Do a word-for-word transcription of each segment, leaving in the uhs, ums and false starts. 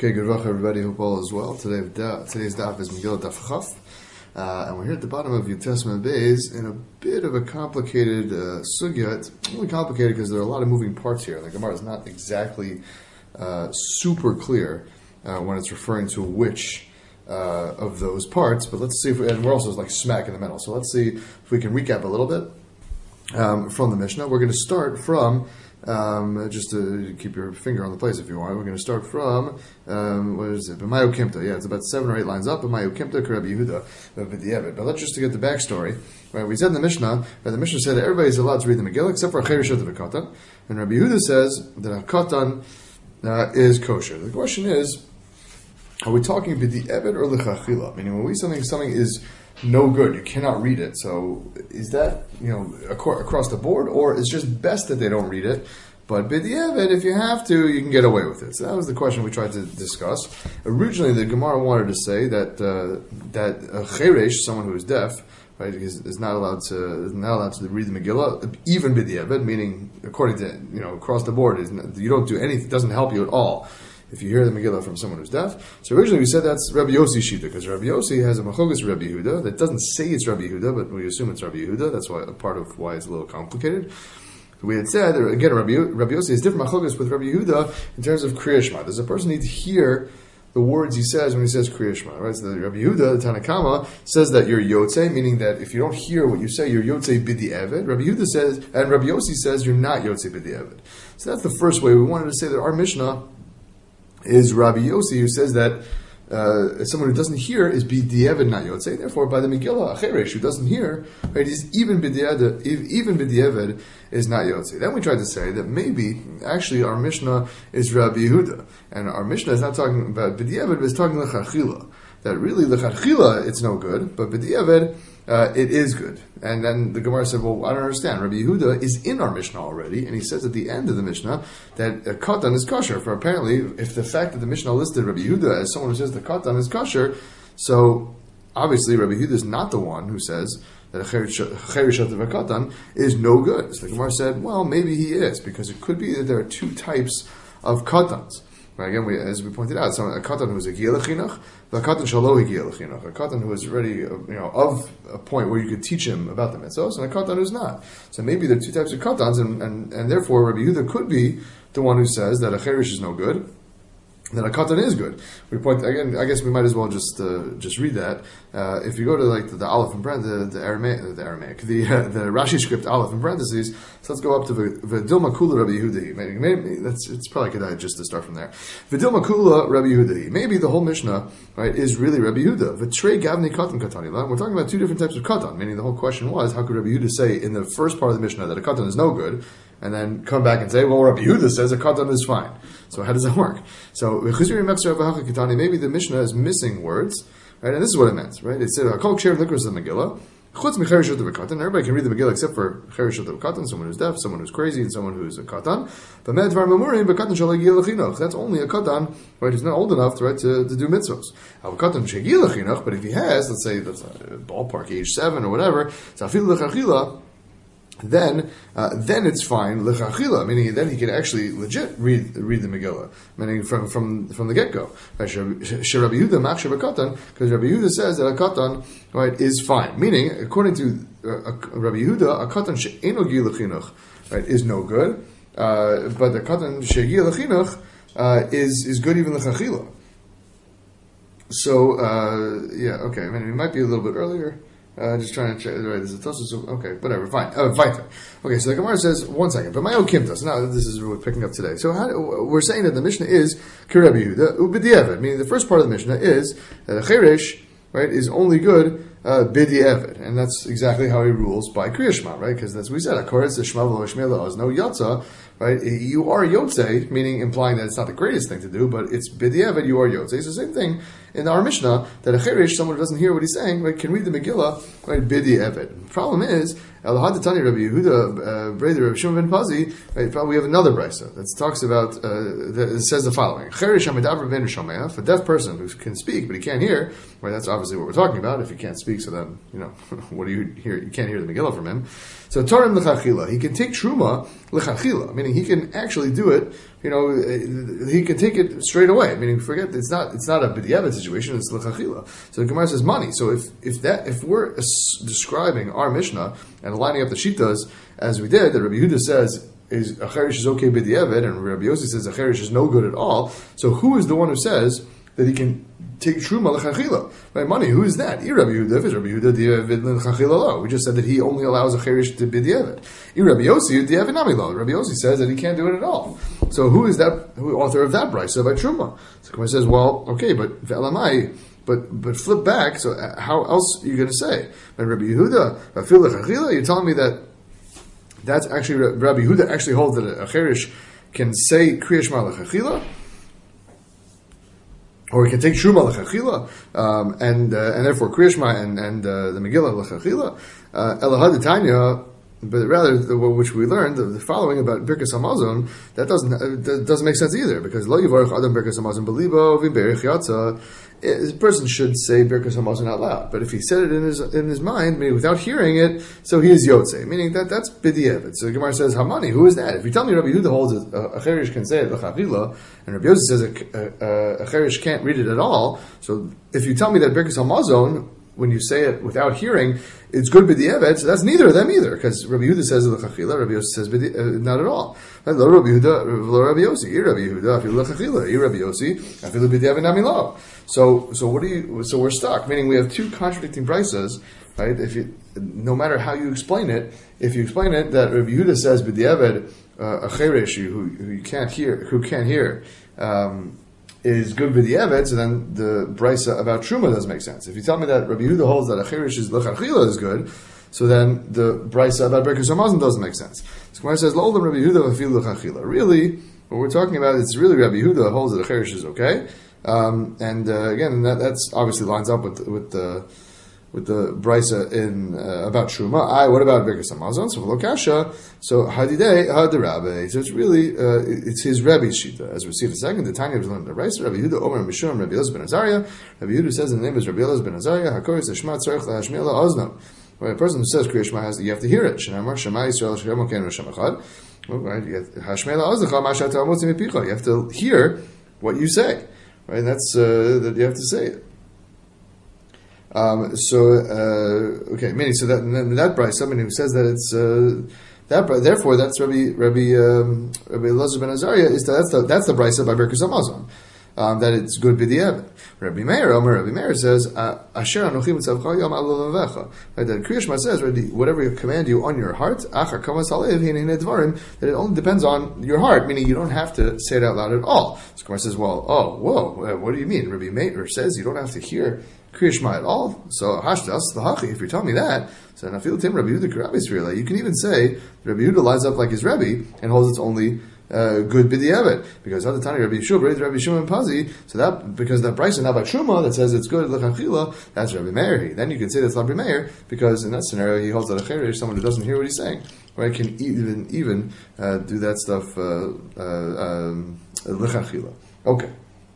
Okay, good luck everybody. Hope all is well. Today, today's daf is Megillah Daf Chaf, uh, and we're here at the bottom of Yud Testament Beis in a bit of a complicated uh, sugya. It's only complicated because there are a lot of moving parts here. The Gemara is not exactly uh, super clear uh, when it's referring to which uh, of those parts. But let's see if we, and we're also like smack in the middle. So let's see if we can recap a little bit um, from the Mishnah. We're going to start from. Um, just to keep your finger on the place if you want, we're going to start from, um, what is it? B'mayu Kimta. Yeah, it's about seven or eight lines up. B'mayu Kimta, K'Rabbi Yehuda, B'di'evet. But let's just to get the backstory. Right, we said in the Mishnah, that the Mishnah said that everybody's allowed to read the Megillah except for a Cherishot of a Katan. And Rabbi Yehuda says that a Katan uh, is kosher. The question is, are we talking B'di'evet or L'chachila? Meaning when we say something, something is no good, you cannot read it. So is that, you know, across the board, or it's just best that they don't read it? But b'di'evet, if you have to, you can get away with it. So that was the question we tried to discuss. Originally, the Gemara wanted to say that uh, that a cheresh, someone who is deaf, right, is, is not allowed to is not allowed to read the Megillah, even b'di'evet, meaning according to, you know, across the board, is not, you don't do anything, it doesn't help you at all if you hear the Megillah from someone who's deaf. So originally we said that's Rabbi Yossi Shita, because Rabbi Yossi has a Machogas Rabbi Yehuda that doesn't say it's Rabbi Yehuda, but we assume it's Rabbi Yehuda. That's why a part of why it's a little complicated. We had said, again, Rabbi, Rabbi Yossi has different Machogas with Rabbi Yehuda in terms of Kriya Shema. Does a person need to hear the words he says when he says Kriya Shema? Right? So Rabbi Yehuda, the Tanakama, says that you're Yotze, meaning that if you don't hear what you say, you're Yotze B'di'evet. Rabbi Yehuda says, and Rabbi Yossi says you're not Yotze B'di'evet. So that's the first way. We wanted to say that our Mishnah is Rabbi Yossi, who says that uh, someone who doesn't hear is b'di'evet not yotzei. Therefore, by the Megillah, a cheresh who doesn't hear, right, is even b'di'evet, even b'di'evet is not yotzei. Then we tried to say that maybe actually our Mishnah is Rabbi Yehuda, and our Mishnah is not talking about b'di'evet, but it's talking l'chachila. That really l'chachila it's no good, but b'di'evet uh, it is good. And then the Gemara said, well, I don't understand. Rabbi Yehuda is in our Mishnah already, and he says at the end of the Mishnah that a katan is kosher. For apparently, if the fact that the Mishnah listed Rabbi Yehuda as someone who says the katan is kosher, so obviously Rabbi Yehuda is not the one who says that a cherishat of a katan is no good. So the Gemara said, well, maybe he is, because it could be that there are two types of katans. Right, again, we, as we pointed out, so a katan who is a giyah l'chinuch, a katan shalo giyah l'chinuch, a katan who is already, you know, of a point where you could teach him about the mitzvahs, and a katan who's not. So maybe there are two types of katans, and, and, and therefore Rabbi Yehuda could be the one who says that a cherish is no good, that a katan is good. We point again. I guess we might as well just uh, just read that. Uh, if you go to like the, the Aleph in parentheses, the, the Aramaic, the Aramaic, the uh, the Rashi script Aleph in parentheses. So let's go up to V'dilma Kula Rabbi Yehuda. Maybe, maybe that's it's probably good just to start from there. V'dilma Kula Rabbi Yehuda. Maybe the whole Mishnah, right, is really Rabbi Yehuda. V'trei Gavni Katan Katanila. We're talking about two different types of katan. Meaning the whole question was, how could Rabbi Yehuda say in the first part of the Mishnah that a katan is no good, and then come back and say, well, Rabbi Yehuda says a katan is fine. So how does that work? So maybe the Mishnah is missing words, right? And this is what it meant, right? It said, "Kol ksher v'likros Megillah, chutz micherishot of a katan." Everybody can read the Megillah except for cherishot of a katan, someone who's deaf, someone who's crazy, and someone who's a katan. But medvar memurim b'katan shalei giyah l'chinuch. That's only a katan, right? Who's not old enough to right to, to do mitzvos. A katan shegiyah l'chinuch, but if he has, let's say that's a ballpark age seven or whatever, so afil l'chachila. Then, uh, then it's fine l'chachila, meaning then he can actually legit read read the Megillah, meaning from from from the get go. Right? Rabbi Yehuda machshav katan, because Rabbi Yehuda says that a katan, right, is fine. Meaning, according to uh, Rabbi Yehuda, a katan she'eno giyah l'chinuch, right, is no good, uh, but the katan she'giyah l'chinuch uh, is is good even l'chachila. So, uh, yeah, okay. I mean, it might be a little bit earlier. Uh, just trying to check. Right, there's a Tosfos. Okay, whatever. Fine. Uh, Weiter. Okay, so the Gemara says one second. But my own kimta. So now this is what we're picking up today. So how do, we're saying that the Mishnah is K'Rabbi Yehuda B'di'evet, meaning the first part of the Mishnah is that a cheresh, right, is only good uh, b'di'evet, and that's exactly how he rules by Kriya Shema, right? Because that's what we said. Akoretz Shema v'lo Shmei la'ozno yatsa. Right, you are yotzei, meaning implying that it's not the greatest thing to do, but it's b'di'evet, you are yotzei. It's the same thing in our Mishnah, that a cheresh, someone who doesn't hear what he's saying, right, can read the Megillah, right, b'di'evet. The problem is, El Hadatani Rabbi Yehuda, brother of Shimon ben Pazi, right, probably we have another brisa that talks about, uh, that says the following: Cheresh hamidaber ben shomeach, a deaf person who can speak but he can't hear, right, that's obviously what we're talking about. If he can't speak, so then, you know, what do you hear? You can't hear the Megillah from him. So Torah l'chachila, he can take truma l'chachila, meaning meaning he can actually do it. You know, he can take it straight away. Meaning, forget it's not it's not a b'diavad situation. It's l'chachila. So the Gemara says money. So if if that if we're describing our Mishnah and lining up the shitas as we did, that Rabbi Yehuda says is a cherish is okay b'diavad, and Rabbi Yossi says a cherish is no good at all. So who is the one who says that he can take truma l'chachila, right? Money. Who is that? Rabbi Yehuda. If it's Rabbi Yehuda, diavad l'chachila lo. We just said that he only allows a cherish to b'diavad. Rabbi Yossi, diavad nami lo. Rabbi Yossi says that he can't do it at all. So who is that? Who author of that brisa by truma? So he says, well, okay, but ve'elamai. But but flip back. So how else are you going to say? But Rabbi Yehuda, v'afil l'chachila. You're telling me that that's actually Rabbi Yehuda actually holds that a cherish can say kriyash ma l'chachila. Or he can take Truma l'chachila, um, and uh, and therefore Kriyashma and and uh, the Megillah l'chachila. Elahad Tanya, but rather the, which we learned the, the following about Birkas Hamazon, that doesn't uh, that doesn't make sense either, because Lo Yivarach Adam Birkas Hamazon Belibo V'Berich Yatza. A person should say Birkas Hamazon out loud, but if he said it in his in his mind, meaning without hearing it, so he is Yotze, meaning that that's B'diavad. So the Gemara says, Hamani, who is that? If you tell me Rabbi Yehuda holds a, a cherish can say it l'chachila, and Rabbi Yossi says a, a, a cherish can't read it at all, so if you tell me that Birkas Hamazon, when you say it without hearing, it's good b'diavad, so that's neither of them either, because Rabbi Yehuda says l'chachila, Rabbi Yossi says b'di, uh, not at all. Lo Rabbi Yehuda, lo Rabbi Yossi, ir Rabbi Yehuda, afilu l'chachila, ir Rabbi Yossi, afilu b'diavad nami lo. So, so what do you? So we're stuck. Meaning we have two contradicting braises, right? If you, no matter how you explain it, if you explain it that Rabbi Yehuda says b'diavad uh, a cheresh who who you can't hear, who can't hear. Um, is good b'diavad, so then the brisa about truma doesn't make sense. If you tell me that Rabbi Yehuda holds that a cherish is l'chachila is good, so then the brisa about Birkas Hamazon doesn't make sense. So Gemara says, "Lo Rabbi Yehuda v'afil l'chachila." Really, what we're talking about is really Rabbi Yehuda holds that a cherish is okay, um, and uh, again, that that's obviously lines up with with the with the brisa in uh, about truma. I what about Birkas Hamazon? So lokasha. So hadidei hadirabbe. So it's really uh, it's his Rebbe's shita, as we see in a second. The Tanya was learned the brisa. Rabbi Yehuda Omer Mishum Rabbi Elazar ben Azariah. Rabbi Yehuda says in the name is Rabbi Elazar ben Azariah. Hakoris Shema Tzarich LaHashmiel LaOzno. Right, a person who says Kriya Shema has you have to hear it. Shnamar Shema Yisrael Shem Ken Hashem Echad. Right, Hashmiel LaOznecha Mashat Ta'amotzi Mipicha. You have to hear what you say. Right, that's uh, that you have to say it. Um, so uh, okay, meaning so that that brisa, somebody who says that it's uh, that therefore that's Rabbi Rabbi um, Rabbi Elazar ben Azariah is that, that's the that's the brisa by Birkas Hamazon, um, that it's good b'diavad. Rabbi Meir, Omer Rabbi Meir says Asher Anochi Mitzavcha Yom Al Levavecha. Right, that Kriya Shema says whatever you command you on your heart, Achar Kamas Halev Hinei Dvarim, that it only depends on your heart, meaning you don't have to say it out loud at all. So Gemara says, well, oh, whoa, what do you mean? Rabbi Meir says you don't have to hear Kriya Shema at all. So hashdas the hachi. If you're telling me that, so I feel Tim Rabbi Yehuda Rabbi Israel. You can even say Rabbi Yehuda lines up like his Rebbe and holds it's only uh, good b'diavad, because other time Rabbi Yeshua Rabbi Rabbi Shimon Pazi. So that because that brisa now by Truma that says it's good l'chachila, that's Rabbi Meir. Then you can say that's Rabbi Meir because in that scenario he holds that a cherish, someone who doesn't hear what he's saying, right, can even even uh, do that stuff uh, uh, um, l'chachila. Okay.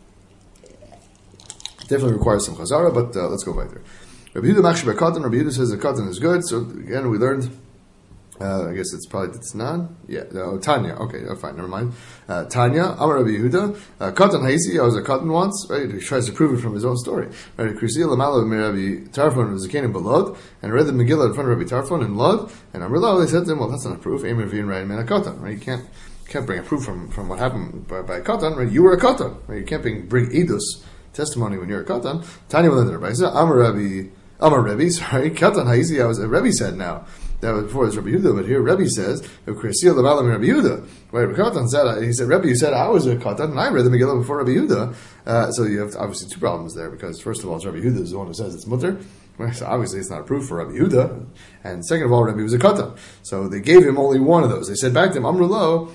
Definitely requires some chazara, but uh, let's go right there. Rabbi Yehuda machshir b'katan. Rabbi Yehuda says the katan is good. So again, we learned. Uh, I guess it's probably Tznan. Yeah, no, Tanya. Okay, oh, fine, never mind. Uh, Tanya, Amar Rabbi Yehuda, uh, katan haisi. I was a katan once. Right, he tries to prove it from his own story. Right, Krisi Lamala Rabbi Tarfon was a king in Lod, and read the Megillah in front of Rabbi Tarfon in Lod, and Amar Lo, they said to him, well, that's not a proof. Amar V'in Ryan Man a katan. Right, you can't. Can't bring a proof from, from what happened by, by a katan. Right, you were a katan. Right, you can't bring, bring edus testimony when you're a katan. Tanya will enter Rabbi. Amar Rabbi, Amar Rabbi. Sorry, katan haisi. I was a Rabbi said now. That was before it was Rabbi Yehuda, but here Rabbi says, Rabbi Yehuda. Right, Katan said, he said, Rabbi, you said I was a Katan, and I read the Megillah before Rabbi Yehuda. Uh, so you have obviously two problems there, because first of all, it's Rabbi Yehuda is the one who says it's mutter. Right, so obviously it's not a proof for Rabbi Yehuda. And second of all, Rabbi was a Katan. So they gave him only one of those. They said back to him, Amrulo,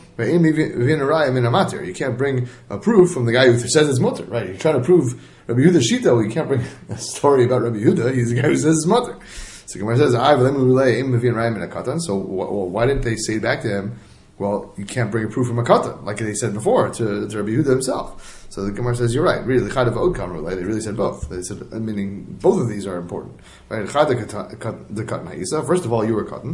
you can't bring a proof from the guy who says it's mutter. Right, you're trying to prove Rabbi Yehuda's Shita, well, you can't bring a story about Rabbi Yehuda. He's the guy who says it's mutter. So Gemara says, so why didn't they say back to him, well, you can't bring a proof from a katan, like they said before to, to Rabbi Yehuda himself. So the Gemara says, you're right, really, chad of odkam, they really said both. They said, meaning both of these are important. Right? Chad the katan ha'isa, first of all, you were a katan.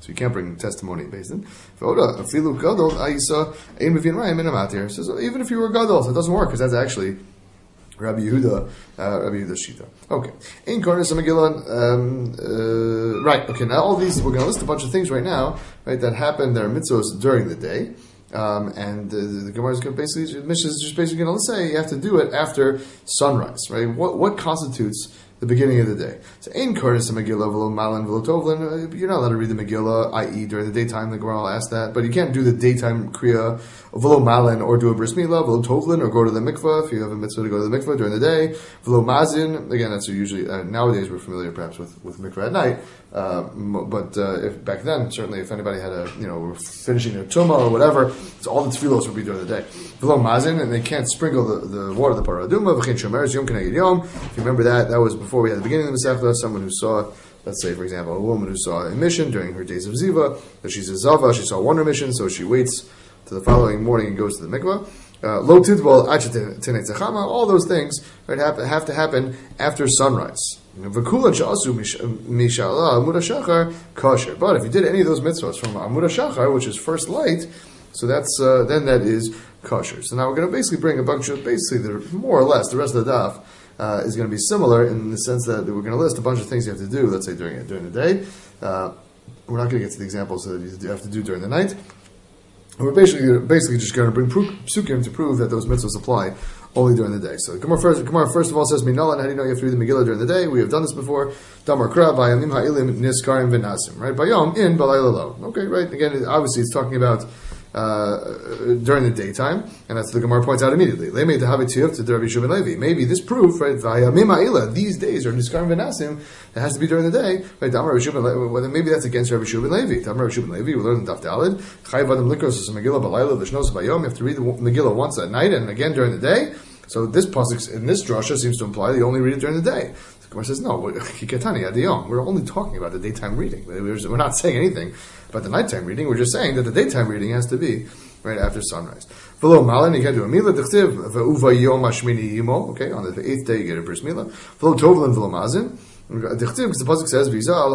So you can't bring testimony based in. Voda, afilu gadol, aisa, ein mevin rayim in a matir. So even if you were gadol, so it doesn't work because that's actually Rabbi Yehuda, uh, Rabbi Yehuda Shita. Okay. In Karnas Megillah, um, uh, right. Okay. Now all these, we're going to list a bunch of things right now, right, that happen. That are mitzvos during the day, um, and uh, the Gemara is going to basically, Mishnah is just basically going to say you have to do it after sunrise, right? What what constitutes the beginning of the day? So in Karnas Megillah, v'lo malan v'lo tovlin, you're not allowed to read the Megillah, that is, during the daytime. The Gemara will ask that, but you can't do the daytime kriya v'lo malan, or do a bris milah, v'lo tovlin, or go to the mikvah if you have a mitzvah to go to the mikvah during the day. V'lo mazin, again, that's usually uh, nowadays we're familiar perhaps with, with mikvah at night, uh, but uh, if back then certainly if anybody had a you know were finishing their tumah or whatever, so all the tefillos would be during the day. V'lo mazin, and they can't sprinkle the, the water of the paraduma. V'chein shomer yom keneged yom. If you remember that, that was before we had the beginning of the Masechta. Someone who saw, let's say, for example, a woman who saw a emission during her days of Ziva, that she's a Zava, she saw one emission, so she waits to the following morning and goes to the mikvah. Lo tidbol achah, all those things right, have, have to happen after sunrise. V'kulan sha'asu mishala amud hashachar kosher. But if you did any of those mitzvahs from amud hashachar, which is first light, so that's uh, then that is kosher. So now we're going to basically bring a bunch of, basically, the, more or less, the rest of the daf uh, is going to be similar in the sense that we're going to list a bunch of things you have to do, let's say during during the day. Uh, we're not going to get to the examples that you have to do during the night. And we're basically basically just going to bring psukim to prove that those mitzvahs apply only during the day. So Gemara first, Gemara first of all says, Minalan, how do you know you have to read the Megillah during the day? We have done this before. Damar Kra, Bayamim Ha'ilim Niskarim V'Nasim. Right? Bayom in Balayla Lo. Okay, right? Again, obviously it's talking about uh, during the daytime, and that's what the Gemara points out immediately. Maybe this proof, right? These days are Niskarim V'Nasim. It has to be during the day, right? Damar Rabbi Shua, well, maybe that's against Rabbi Shua ben Levi. Damar Rabbi Shua ben Levi, we learned in Daf Daled. Chayav Adam Likros Megillah Balayla V'Shnos Bayom. You have to read the Megillah once at night and again during the day. So this pasuk in this drasha seems to imply that you only read it during the day. The Gemara says, no, we're only talking about the daytime reading. We're not saying anything about the nighttime reading. We're just saying that the daytime reading has to be right after sunrise. Okay, on the eighth day you get a bris milah. Because the pasuk says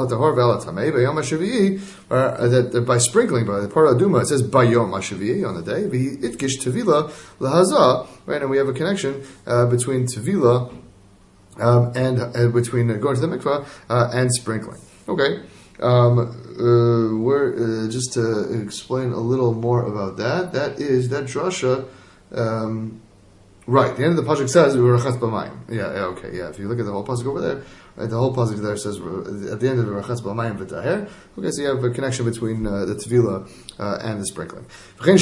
uh, that by sprinkling by the paraduma, it says bayom hashavi'i on the day. Itkish tevila lahaza, right? And we have a connection uh, between tevila um, and uh, between uh, going to the mikvah uh, and sprinkling. Okay, um, uh, we're uh, just to explain a little more about that. That is that drasha. Um, Right, the end of the pasuk says "Urachatz b'mayim." Yeah, yeah, okay, yeah. If you look at the whole pasuk over there, right, the whole pasuk there says at the end of "Urachatz b'mayim v'taher." Okay, so you have a connection between uh, the tefillah uh, and the sprinkling. Right,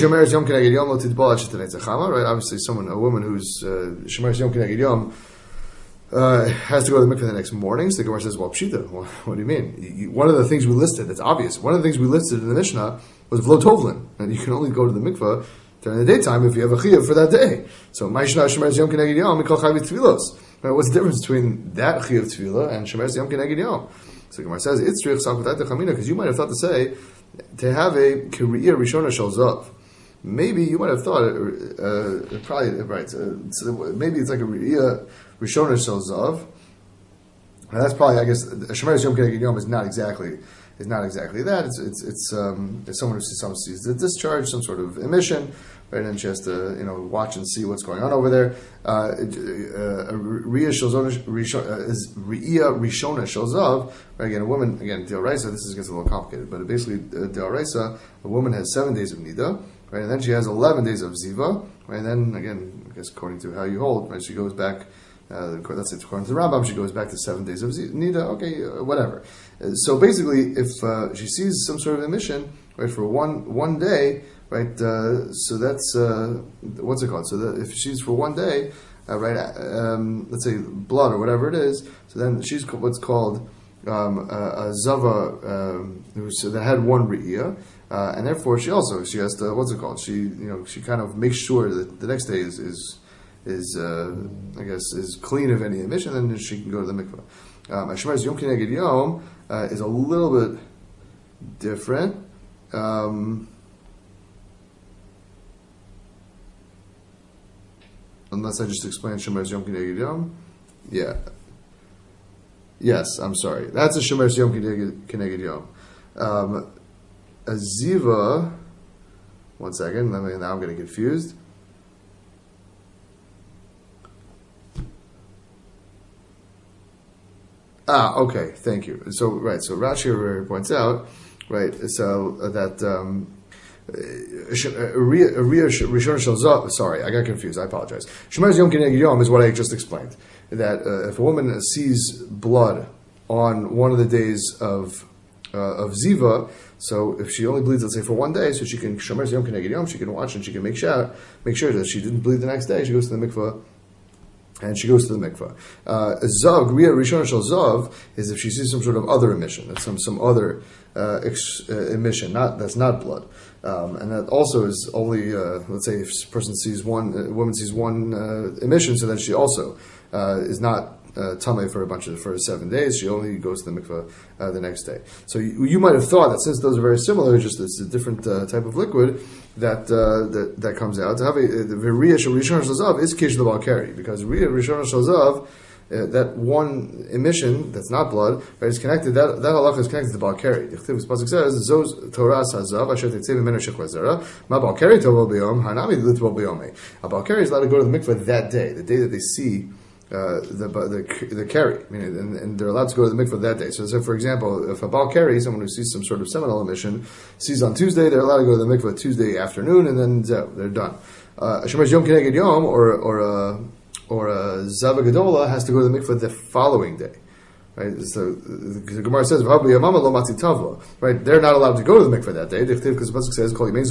obviously, someone, a woman who's shemeres yom keneged yom uh, has to go to the mikveh the next morning. So the Gemara says, "Well, pshita, what, what do you mean?" You, you, one of the things we listed, that's obvious. One of the things we listed in the Mishnah was v'lo tovlin, and you can only go to the mikveh during the daytime if you have a chiyuv for that day. So, Ma'ishna Shemeres Yom Keneged Yom, Mikol Chayv Tfilos. What's the difference between that chiyuv tefillah and Shemeres Yom Keneged Yom? So, Gemara says, it's trich sakutayte chamina, because you might have thought to say, to have a kiriyah rishona shel zav. Maybe you might have thought, uh, probably, right, uh, so maybe it's like a kiriyah rishona shel zav. And that's probably, I guess, Shemeres Yom Keneged Yom is not exactly is not exactly that. It's it's it's, um, it's someone who sees, someone sees the discharge, some sort of emission, right? And she has to you know watch and see what's going on over there. Riyah Rishona is Riyah Rishona Shalzav. Right? Again, a woman again Deoraisa. This is gets a little complicated, but basically uh, Deoraisa, a woman has seven days of nida, right? And then she has eleven days of ziva, right? And then again, I guess according to how you hold, right? She goes back. Uh, that's it. According to the Rambam, she goes back to seven days of nida. Okay, uh, whatever. Uh, so basically, if uh, she sees some sort of emission, right, for one one day, right, uh, so that's uh, what's it called? So that if she's for one day, uh, right, um, let's say blood or whatever it is, so then she's what's called um, a, a zava um, so that had one re'iyah, uh, and therefore she also she has to what's it called? She you know she kind of makes sure that the next day is is. is, uh, I guess, is clean of any emission, then she can go to the mikvah. Um, Shemeres Yom Keneged Yom uh, is a little bit different. Um, unless I just explain Shemeres Yom Keneged Yom. Yeah. Yes, I'm sorry. That's a Shemeres Yom Keneged Yom. Um, a ziva. One second. Let me. Now I'm getting confused. Ah, okay. Thank you. So right. So Rashi points out, right. So that. Um, Sorry, I got confused. I apologize. Shemeres Yom Keneged Yom is what I just explained. That uh, if a woman sees blood on one of the days of uh, of Ziva, so if she only bleeds, let's say, for one day, so she can Shemeres Yom Keneged Yom, she can watch and she can make sure, make sure that she didn't bleed the next day. She goes to the mikvah. And she goes to the mikvah. Uh, Zav, Griya Rishon Shel Zav, is if she sees some sort of other emission, that's some some other uh, ex, uh, emission, not that's not blood, um, and that also is only uh, let's say if a person sees one, a woman sees one uh, emission, so then she also uh, is not uh, tamei for a bunch of for seven days. She only goes to the mikvah uh, the next day. So you, you might have thought that since those are very similar, just it's a different uh, type of liquid that uh, that that comes out. To have a the Riyah Shel Rishon Shel Zav is Kish L'Bal Keri, because Riyah Rishon Shel Zav, uh, that one emission that's not blood, right, is connected. That that halacha is connected to Bal Keri. The Chtiv Pasuk says Zos Torah Hazav Asher Tetzei Mimenu Shechva Zera Ma Bal Keri Tovol B'Yom Hanami Litval B'Yomei. A Bal Keri is allowed to go to the mikveh that day, the day that they see. Uh, the the the carry, I mean, and, and they're allowed to go to the mikveh that day. So, so, for example, if a bal carry, someone who sees some sort of seminal emission, sees on Tuesday, they're allowed to go to the mikveh Tuesday afternoon, and then they're done. Uh, Shemeres Yom Keneged Yom or or a or a Zava Gedola has to go to the mikveh the following day, right? So the Gemara says, right? They're not allowed to go to the mikveh that day. Because the pasuk says,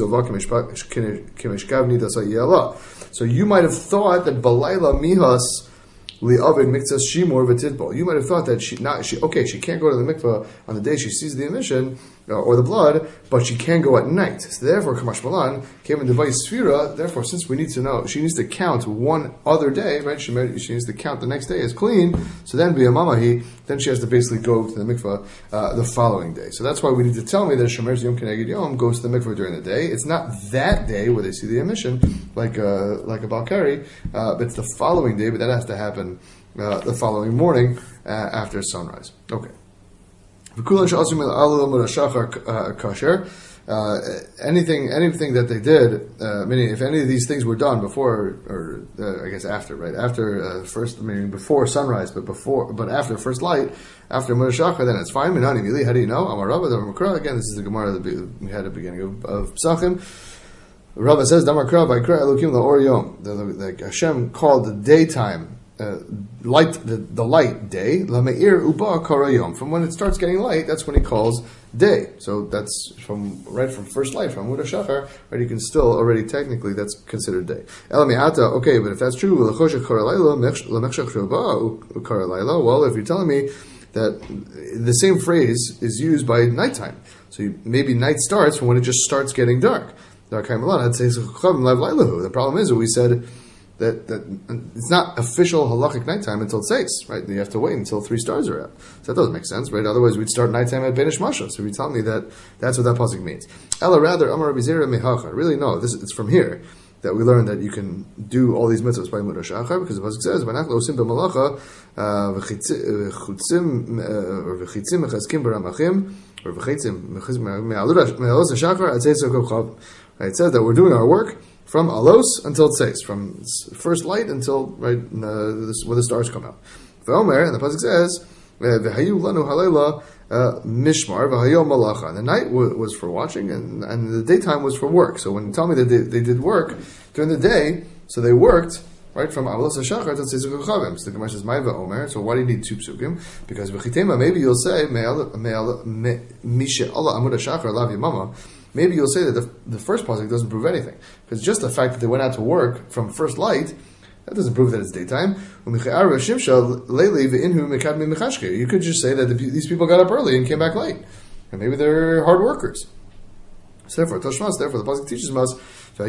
so you might have thought that Balayla Mihas. You might have thought that she not she okay she can't go to the mikveh on the day she sees the emission uh, or the blood, but she can go at night. So therefore, Kamash Malan came in device Sfira. Therefore, since we need to know, she needs to count one other day, right? She may, she needs to count the next day as clean. So then, B'Yamamahi, then she has to basically go to the mikveh uh, the following day. So that's why we need to tell me that Shemeres Yom Keneged Yom goes to the mikveh during the day. It's not that day where they see the emission, like uh, like a Balkari, uh, but it's the following day. But that has to happen uh, the following morning uh, after sunrise. Okay. Uh, anything, anything that they did, uh, meaning if any of these things were done before, or uh, I guess after, right after uh, first, meaning before sunrise, but before, but after first light, after Murashachar, then it's fine. Minani Mili, how do you know? Amar Rabba, the Makra. Again, this is the Gemara that we had at the beginning of, of Psachim. Rabba says, Damar Kra, Vaikra Elokim La'or Yom. The Hashem called the daytime. Uh, light the, the light day lameir uba karayom. From when it starts getting light, that's when he calls day. So that's from right from first light from Muda Shachar. Right, you can still already technically that's considered day. Elamiata. Okay, but if that's true, well, if you're telling me that the same phrase is used by nighttime, so you, maybe night starts from when it just starts getting dark. The problem is that we said. That, that it's not official halachic nighttime until tzeis, right? You have to wait until three stars are out. So that doesn't make sense, right? Otherwise, we'd start nighttime at Benish Masha. So if you tell me that that's what that pasuk means, Ella rather Amar Rabbi Zera mehacha. Really, no. This it's from here that we learn that you can do all these mitzvahs by Muda Shachar, because the pasuk says v'nachlo osim b'malacha v'chitzim or v'chitzim mechazkim b'ramachim or v'chitzim me'alus Shachar atzeis kochav. It says that we're doing our work from alos until tzeis, from first light until right uh, when the stars come out. V'omer, and the pasuk says, "V'hayu lanu halayla mishmar v'hayom malacha." The night w- was for watching, and, and the daytime was for work. So when you tell me that they, they did work during the day, so they worked right from alos hashachar to tzeis kochavim. So the Gemara says, "My v'omer." So why do you need two psukim? Because v'chitema, maybe you'll say, "Mishe Allah amud hashachar lav yamama." Maybe you'll say that the, the first pasuk doesn't prove anything, because just the fact that they went out to work from first light, that doesn't prove that it's daytime. You could just say that the, these people got up early and came back late, and maybe they're hard workers. So therefore, Toshmas, therefore, the pasuk teaches us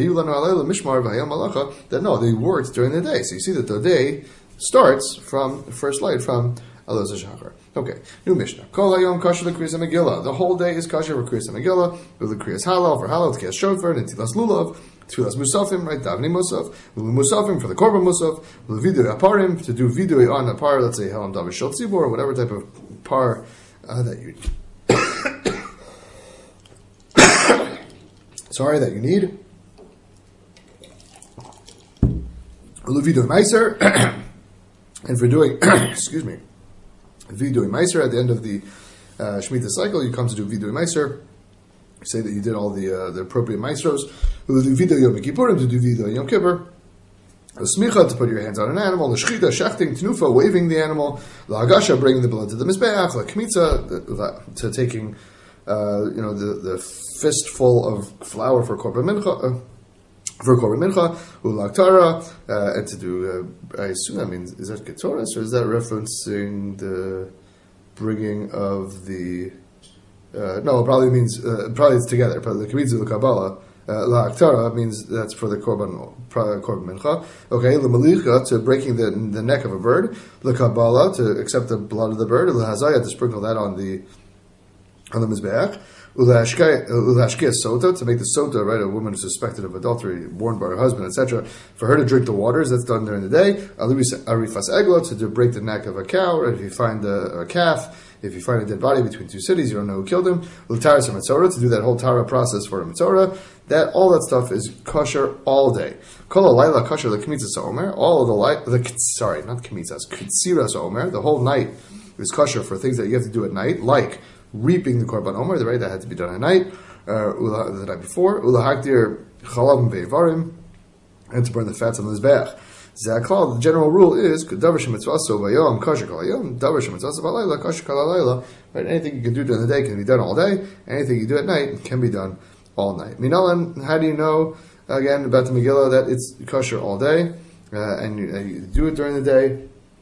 that no, they worked during the day. So you see that the day starts from first light from Alos HaShachar. Okay, new Mishnah. Kol hayom kasher l'kriyas Megillah. The whole day is kasher for kriyas Megillah, l'kriyas halal for halal, t'kiyas shofar, netilas lulav, t'filas musafim, right? Davni musaf, l'lu musafim for the korban musaf, l'vidui aparim to do vidui on a par. Let's say halam davar shel tzibor or whatever type of par uh, that you. sorry, that you need. Uluvidu Meiser, and for doing, excuse me, Vidu Meiser at the end of the uh, Shemitah cycle, you come to do Vidu Meiser. Say that you did all the uh, the appropriate maestros. Uluvidu Yom Kippurim, to do Vidu Yom Kippur. Smicha, to put your hands on an animal. L'shchita, shechting, tnufa, waving the animal. L'hagasha, bringing the blood to the mizbeach. L'kmitza, to taking, uh, you know, the, the fistful of flour for korban mincha. Uh, For Korban Mincha, Ulaktara, uh, and to do, uh, I assume that means, is that Ketores, or is that referencing the bringing of the, uh, no, it probably means, uh, probably it's together, probably the Kmitzu, the Kabbalah, uh, La'aktara means that's for the Korban, Korban Mincha. Okay, L'malicha, to breaking the the neck of a bird, L'Kabbalah, to accept the blood of the bird, L'hazaya, to sprinkle that on the, on the Mizbeach. Ulashkia sota, to make the sota, right, a woman who's suspected of adultery, warned by her husband, et cetera, for her to drink the waters, that's done during the day. Arifas eglo, to break the neck of a cow, or if you find a, a calf, if you find a dead body between two cities, you don't know who killed him. Ultaris mitzora, to do that whole tara process for a mitzora. That, all that stuff is kosher all day. Kol alayla kosher the kmitzas omer, all of the light, the, sorry, not kmitzas, kitziras omer, the whole night is kosher for things that you have to do at night, like reaping the korban omer, the right, that had to be done at night, uh, the night before. Ula hakdir chalav ve'varim, and to burn the fats on the mizbeach. Zaklal, the general rule is davar shemitzvaso vayom kosher kol hayom, davar shemitzvaso v'alayla kosher kol halayla. Right, anything you can do during the day can be done all day. Anything you do at night can be done all night. Minalan, how do you know again about the Megillah that it's kosher all day, uh, and you, uh, you do it during the day?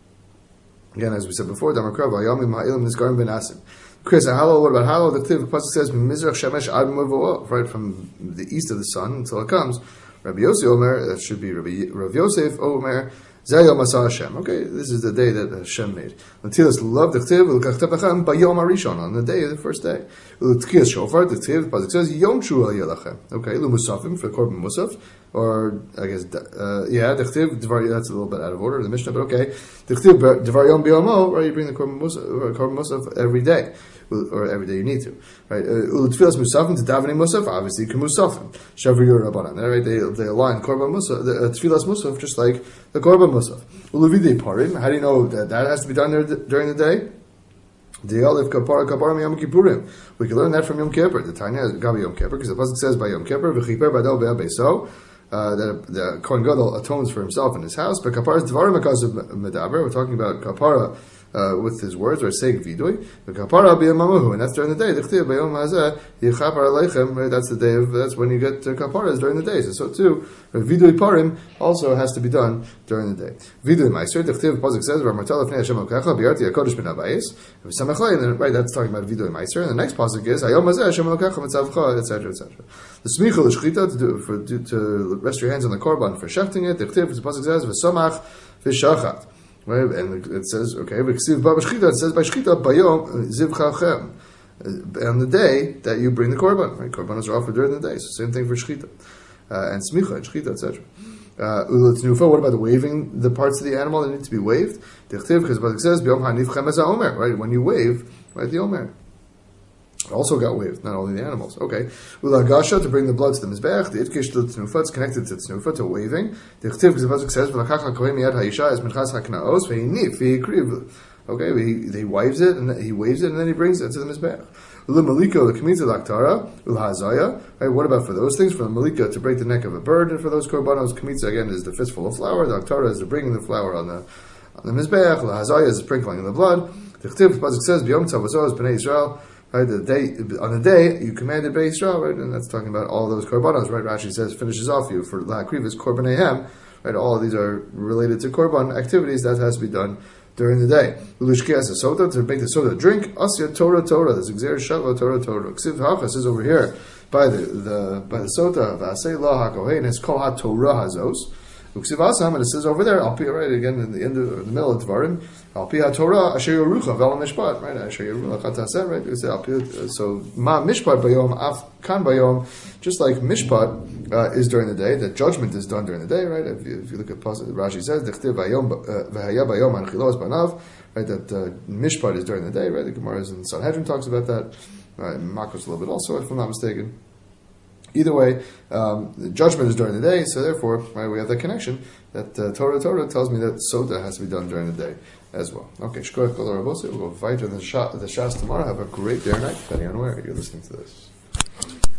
Again, as we said before, damar krav vayomim ha'ilim nizgarim ben asim. Chris, halal, what about halal? The Pasuk says, Mizrach Shemesh Ad Muvah, right from the east of the sun until it comes. Rabbi Yosef Omer, that should be Rabbi Rav Yosef Omer, Zayom Asa Hashem. Okay, this is the day that Hashem made. Until love the Chtiv, L'kachtem Lachem, Bayom Arishon, on the day of the first day. L'tkiyas Shofar, the Chtiv, the Pasuk says, Yom Shua Yelachem. Okay, L'musafim, for Korban Musaf, or, I guess, uh, yeah, the Chtiv, that's a little bit out of order, the Mishnah, but okay. The Chtiv, Devar Yom Biyomo, right, you bring the Korban Musaf, Korban Musaf every day. Or every day you need to, right? Ulutfilas musafim to davening musaf, obviously kemusafim. Shavri Rabbanan, right? They they align korban musaf, the tfilas musaf, just like the korban musaf. Uluvide parim. How do you know that that has to be done there during the day? The olive kapara kapara Yom Kippurim. We can learn that from Yom Kippur. The Tanya Gabi Yom Kippur, because the pasuk says by Yom Kippur v'chiper badel be'abeso. Uh, that the Kohen Gadol atones for himself in his house, but kapara is dvarim akazav medaber. We're talking about kapara. Uh, with his words, or saying vidui, the kapara b'yamamuhu, and that's during the day. The chtiv b'yom hazeh yichapar aleichem. That's the day of. That's when you get uh, kaparas during the day. So, so too, vidui parim also has to be done during the day. Vidui meiser. The chtiv pasuk says, "V'martel lefnei Hashem elkecha b'yarti hakodesh min habayis." V'samechlei, and right, that's talking about vidui meiser. And the next pasuk is, "Hayom hazeh Hashem elkecha mitzavcha," et cetera, et cetera. The smicha l'shchita to do for to rest your hands on the korban for shefting it. The chtiv, the pasuk says, "V'samach v'shachat." Right, and it says, okay, it says by Shchita, Bayom, Zivchachem, on the day that you bring the Korban, right? Korbanos are offered during the day, so same thing for Shchita, uh, and Smicha, and Shchita, et cetera. Uh, what about the waving the parts of the animal that need to be waved? Because it says, Bayom HaNivchem as Omer, right? When you wave, right, the Omer. Also got waved, not only the animals. Okay. Ulagasha, to bring the blood to the Mizbeach. The Itkish to Tnufa, it's connected to Tnufa, to waving. The Chtiv, because the Pasuk says, V'lakach HaKohen miyad ha'isha es minchas ha'knaos, v'hinif, v'hikriv. Okay, he, he waves it, and he waves it, and then he brings it to the Mizbeach. Ula Maliko, the Kmitza Laktara, Ula Hazaya. Right, what about for those things? For the Malika, to break the neck of a bird, and for those Korbanos, Kmitza, again, is the fistful of flour. The Aktara is the bringing the flour on the, on the Mizbeach. Ula Hazaya is the sprinkling of the blood. The Chtiv, the Pasuk says, B'yom tzavazos b'nei Yisrael. Right, the day on the day you commanded Bnei Yisrael, right, and that's talking about all those korbanos, right? Rashi says finishes off you for la'akriv is korbanehem, right? All of these are related to korban activities that has to be done during the day. Ulishkias a soda, to make the soda drink. Asya Torah Torah, this exer shava Torah Torah. Ksiv hachas is over here by the the by the soda v'asei la hakohen is kol ha Torah hazos. Uksiv asam, and it says over there, I'll be right again in the end of the middle of Dvarim. Al pi Torah asher yerucha vel mishpat, right? Asher yerucha chataseh, right? We say al pi, so ma mishpat bayom af kan bayom, just like mishpat uh, is during the day, that judgment is done during the day, right? If you, if you look at Rashi says dechtiv bayom v'haya bayom anchilos banav, right? That uh, mishpat is during the day, right? The Gemara in Sanhedrin talks about that. Right? Makos a little bit also, if I'm not mistaken. Either way, um, the judgment is during the day, so therefore, right, we have that connection that uh, Torah Torah tells me that Sota has to be done during the day as well. Okay, Shkoyach Kol Rabosei. We'll go fight in the Shas tomorrow. Have a great day or night, depending on where you're listening to this.